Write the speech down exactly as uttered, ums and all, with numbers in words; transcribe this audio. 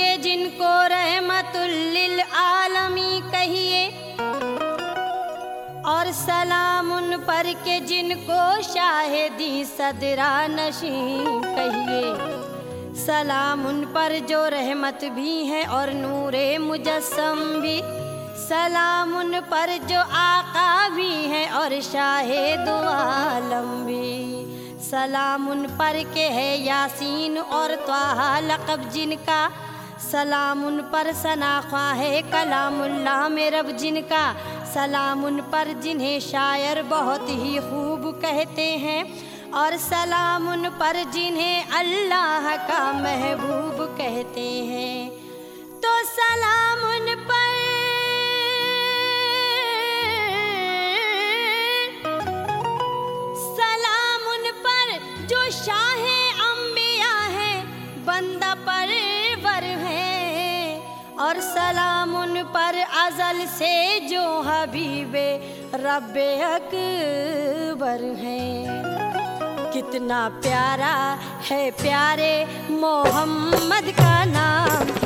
के जिनको रहमतुल लिल आलमी कहिए, और सलाम उन पर के जिनको शाहिदी सदरा नशीं कहिए। सलाम उन पर जो रहमत भी है और नूरे मुजस्सम भी, सलाम उन पर जो आका भी है और शाहे दो आलम भी। सलाम उन पर के है यासीन और त्वाहा लक़ब जिनका, सलाम उन पर सनाख्वा है कलामुल्लाह में रब जिनका। सलाम उन पर जिन्हें शायर बहुत ही खूब कहते हैं, और सलाम उन पर जिन्हें अल्लाह का महबूब कहते हैं। तो सलाम उन पर सलाम उन पर जो शाहे अंबिया है, बंदा परवर है, और सलाम उन पर अज़ल से जो हबीबे रब्बे अकबर हैं। कितना प्यारा है प्यारे मोहम्मद का नाम,